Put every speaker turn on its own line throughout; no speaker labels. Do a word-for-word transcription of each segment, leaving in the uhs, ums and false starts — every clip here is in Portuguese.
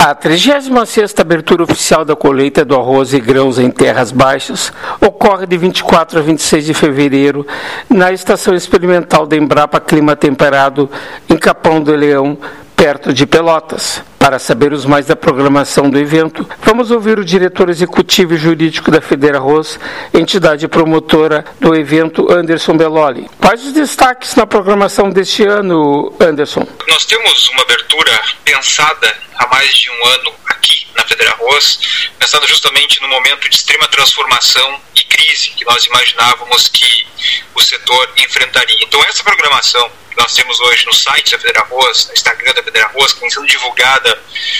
A trigésima sexta abertura oficial da colheita do arroz e grãos em terras baixas ocorre de vinte e quatro a vinte e seis de fevereiro na Estação Experimental da Embrapa Clima Temperado, em Capão do Leão, perto de Pelotas. Para sabermos mais da programação do evento, vamos ouvir o diretor executivo e jurídico da FederArroz, entidade promotora do evento, Anderson Belloli. Quais os destaques na programação deste ano, Anderson?
Nós temos uma abertura pensada há mais de um ano aqui na FederArroz, pensada justamente no momento de extrema transformação e crise que nós imaginávamos que o setor enfrentaria. Então essa programação que nós temos hoje no site da FederArroz, no Instagram da FederArroz, que vem sendo divulgada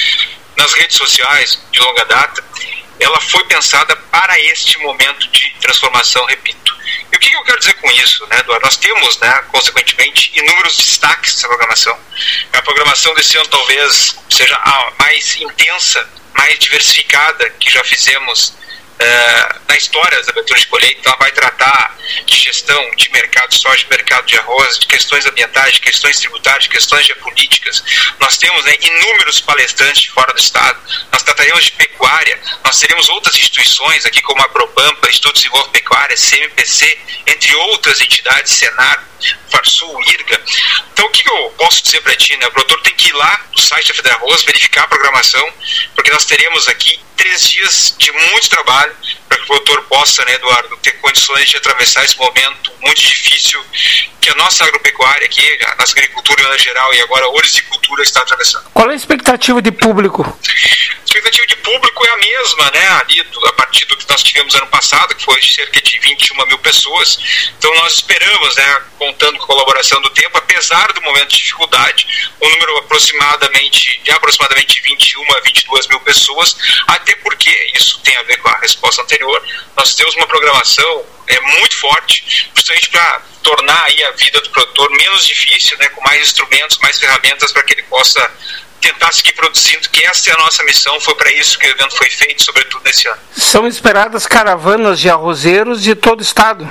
nas redes sociais de longa data, ela foi pensada para este momento de transformação, repito. E o que eu quero dizer com isso, né, Eduardo? Nós temos, né, consequentemente, inúmeros destaques dessa programação. A programação desse ano talvez seja a mais intensa, mais diversificada que já fizemos Uh, na história das aberturas de colheita. Então ela vai tratar de gestão de mercado de soja, de mercado de arroz, de questões ambientais, de questões tributárias, de questões geopolíticas. Nós temos, né, inúmeros palestrantes de fora do estado. Nós trataremos de pecuária, nós teremos outras instituições aqui como a Propampa, Instituto de Desenvolvimento Pecuária, C M P C, entre outras entidades, Senar, Farsul, IRGA. Então o que eu posso dizer para ti, né? O produtor tem que ir lá no site da FederArroz, verificar a programação, porque nós teremos aqui três dias de muito trabalho para que o produtor possa, né, Eduardo, ter condições de atravessar esse momento muito difícil que a nossa agropecuária aqui, a nossa agricultura em maneira geral e agora a horticultura está atravessando.
Qual é a expectativa de público?
A expectativa de público é a mesma, né, ali a partir do que nós tivemos ano passado, que foi de cerca de vinte e uma mil pessoas. Então nós esperamos, né, contando com a colaboração do tempo, apesar do momento de dificuldade, um número aproximadamente, de aproximadamente vinte e uma a vinte e duas mil pessoas, até porque isso tem a ver com a resposta anterior. Nós temos uma programação é, muito forte, justamente para tornar aí a vida do produtor menos difícil, né, com mais instrumentos, mais ferramentas para que ele possa tentar seguir produzindo, que essa é a nossa missão, foi para isso que o evento foi feito, sobretudo nesse ano.
São esperadas caravanas de arrozeiros de todo o estado.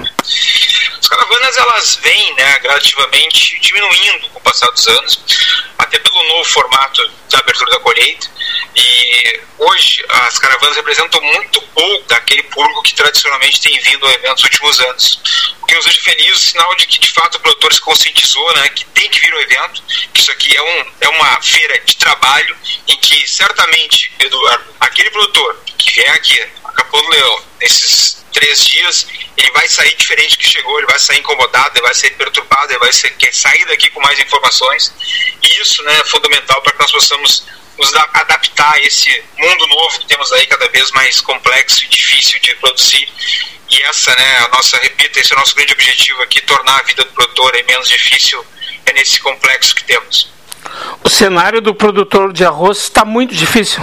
As caravanas, elas vêm, né, gradativamente diminuindo com o passar dos anos, até pelo novo formato da abertura da colheita, e hoje as caravanas representam muito pouco daquele público que tradicionalmente tem vindo ao evento nos últimos anos. O que nos deixa feliz, o sinal de que de fato o produtor se conscientizou, né, que tem que vir ao evento, que isso aqui é, um, é uma feira de trabalho em que certamente, Eduardo, aquele produtor que vier aqui a Capão do Leão nesses três dias, ele vai sair diferente do que chegou, ele vai sair incomodado, ele vai sair perturbado, ele vai ser, quer sair daqui com mais informações, e isso, né, é fundamental para que nós possamos nos adaptar a esse mundo novo que temos aí, cada vez mais complexo e difícil de produzir. E essa, né, a nossa, repito, esse é o nosso grande objetivo aqui, tornar a vida do produtor aí menos difícil, é nesse complexo que temos.
O cenário do produtor de arroz está muito difícil.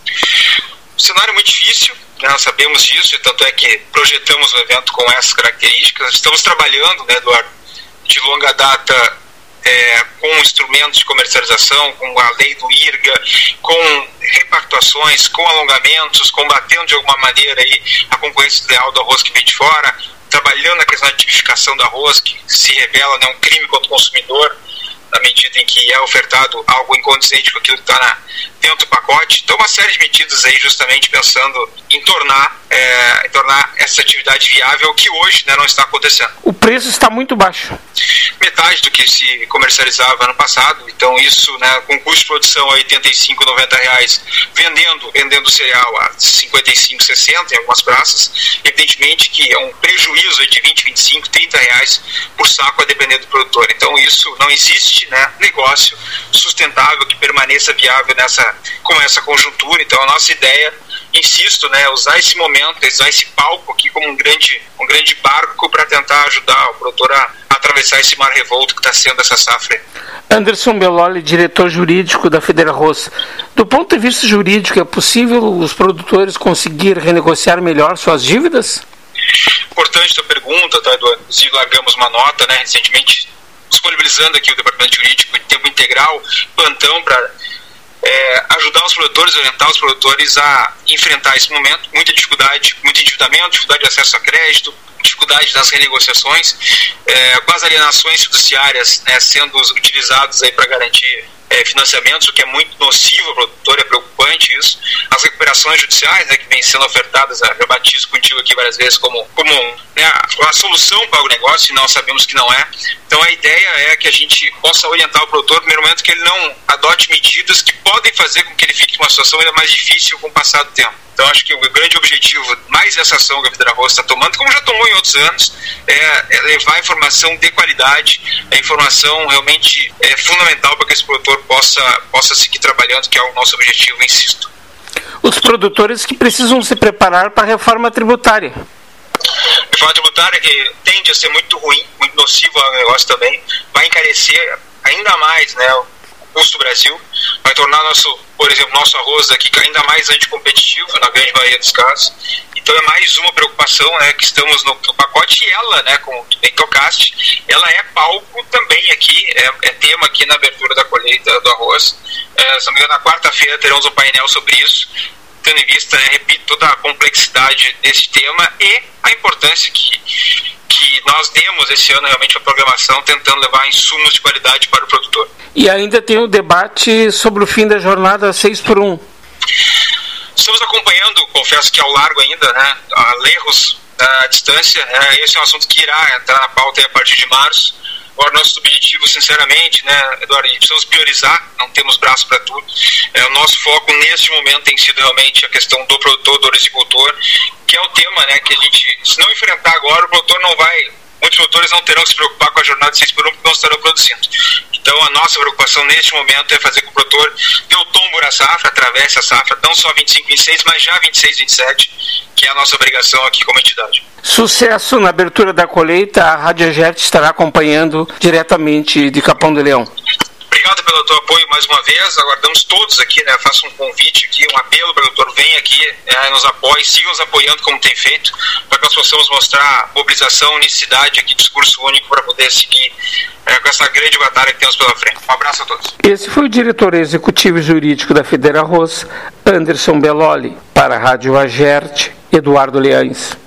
O cenário é muito difícil, né, nós sabemos disso, e tanto é que projetamos o evento com essas características. Estamos trabalhando, né, Eduardo, de longa data, É, com instrumentos de comercialização, com a lei do IRGA, com repactuações, com alongamentos, combatendo de alguma maneira aí a concorrência desleal do arroz que vem de fora, trabalhando na questão da tipificação do arroz, que se revela, né, um crime contra o consumidor, na medida em que é ofertado algo incondizente com aquilo que está dentro do pacote. Então, uma série de medidas aí justamente pensando em tornar, é, em tornar essa atividade viável, que hoje, né, não está acontecendo.
O preço está muito baixo.
Metade do que se comercializava ano passado, então isso, né, com custo de produção a oitenta e cinco, noventa reais, vendendo, vendendo cereal a cinquenta e cinco, sessenta em algumas praças, evidentemente que é um prejuízo de vinte, vinte e cinco, trinta reais por saco a depender do produtor. Então isso não existe, né, negócio sustentável que permaneça viável nessa, com essa conjuntura. Então a nossa ideia, insisto, né, usar esse momento, usar esse palco aqui como um grande, um grande barco para tentar ajudar o produtor a, a atravessar esse mar revolto que está sendo essa safra.
Anderson Belloli, diretor jurídico da FederArroz. Do ponto de vista jurídico, é possível os produtores conseguir renegociar melhor suas dívidas?
Importante a tua pergunta, tá, Eduardo? Inclusive, largamos uma nota, né, recentemente, disponibilizando aqui o Departamento Jurídico em tempo integral, plantão para é, ajudar os produtores, orientar os produtores a enfrentar esse momento, muita dificuldade, muito endividamento, dificuldade de acesso a crédito, dificuldade nas renegociações, é, com as alienações fiduciárias, né, sendo utilizadas aí para garantir é, financiamentos, o que é muito nocivo ao produtor, é preocupante isso. As recuperações judiciais, né, que vêm sendo ofertadas, eu batizo contigo aqui várias vezes como, como né, a solução para o negócio, e nós sabemos que não é. Então a ideia é que a gente possa orientar o produtor no primeiro momento que ele não adote medidas que podem fazer com que ele fique em uma situação ainda mais difícil com o passar do tempo. Então acho que o grande objetivo, mais essa ação que a Federa Roça está tomando, como já tomou em outros anos, é, é levar a informação de qualidade, a informação realmente é fundamental para que esse produtor possa, possa seguir trabalhando, que é o nosso objetivo, insisto.
Os produtores que precisam se preparar para a reforma tributária.
A reforma tributária, que tende a ser muito ruim, muito nociva ao negócio também, vai encarecer ainda mais, né, o custo do Brasil, vai tornar nosso, por exemplo, nosso arroz aqui ainda mais anticompetitivo na grande maioria dos casos. Então é mais uma preocupação, né, que estamos no, no pacote, e ela, né, como tu bem tocaste, ela é palco também aqui, é, é tema aqui na abertura da colheita do arroz. É, se não me engano, na quarta-feira teremos um painel sobre isso, tendo em vista, né, repito, toda a complexidade desse tema e a importância que, que nós demos esse ano realmente a programação, tentando levar insumos de qualidade para o produtor.
E ainda tem o debate sobre o fim da jornada seis por um.
Estamos acompanhando, confesso que ao largo ainda, né, a erros à distância, é, esse é um assunto que irá entrar na pauta a partir de março. Agora, nosso objetivo, sinceramente, né, Eduardo, precisamos priorizar, não temos braço para tudo. É, o nosso foco neste momento tem sido realmente a questão do produtor, do agricultor, que é o tema, né, que a gente, se não enfrentar agora, o produtor não vai, muitos produtores não terão que se preocupar com a jornada de seis por um porque não estarão produzindo. Então, a nossa preocupação neste momento é fazer com que o produtor dê o tombo na safra, atravesse a safra, não só vinte e cinco, vinte e seis, mas já vinte e seis, vinte e sete, que é a nossa obrigação aqui como entidade.
Sucesso na abertura da colheita, a Rádio Agerte estará acompanhando diretamente de Capão do Leão.
Obrigado pelo teu apoio mais uma vez, aguardamos todos aqui, né, faço um convite aqui, um apelo para o doutor, venha aqui, é, nos apoie, sigam nos apoiando como tem feito, para que nós possamos mostrar mobilização, unicidade aqui, discurso único para poder seguir é, com essa grande batalha que temos pela frente. Um abraço a todos.
Esse foi o diretor executivo e jurídico da Federa Roça, Anderson Belloli, para a Rádio Agerte, Eduardo Leães.